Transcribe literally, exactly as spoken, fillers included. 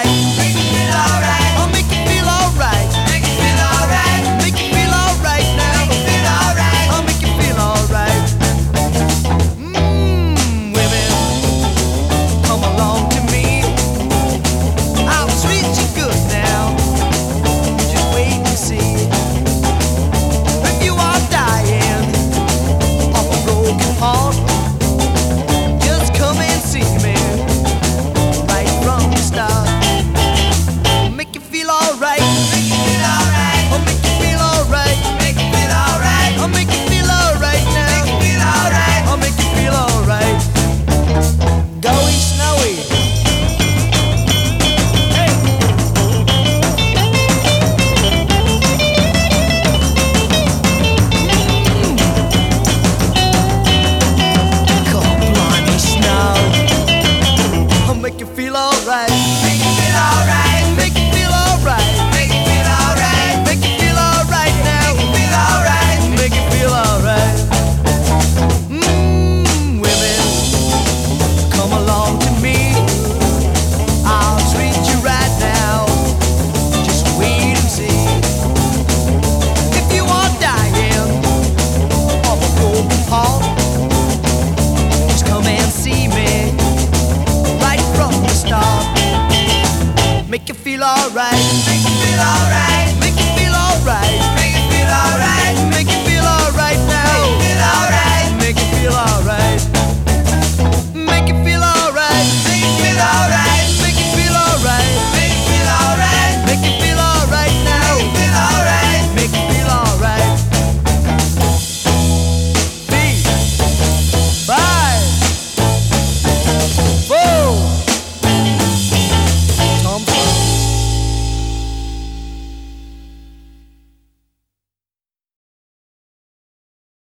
alright. Make you feel alright. I'll make you feel alright. Make you feel alright. Make you feel alright now. Make you feel alright. I'll make you feel alright. Mmm, women, come along to me. I'll treat you good now. Just wait and see. If you are dying of a broken heart, just come and see me right from the start. Make you feel alright. Make you feel alright. I'll make you feel alright. Make you feel alright. I'll make you feel alright now. Make you feel alright. I'll make you feel alright. Going snowy. Hey. Come blimey snow. I'll make you feel alright. Make you feel alright. Make you feel alright. Make you feel alright. Make you feel alright now. Make you feel alright. Make you feel alright. Mmm, women, come along to me. I'll treat you right now. Just wait and see. If you are dying of a broken heart, just come and see me right from the start. Make you feel alright.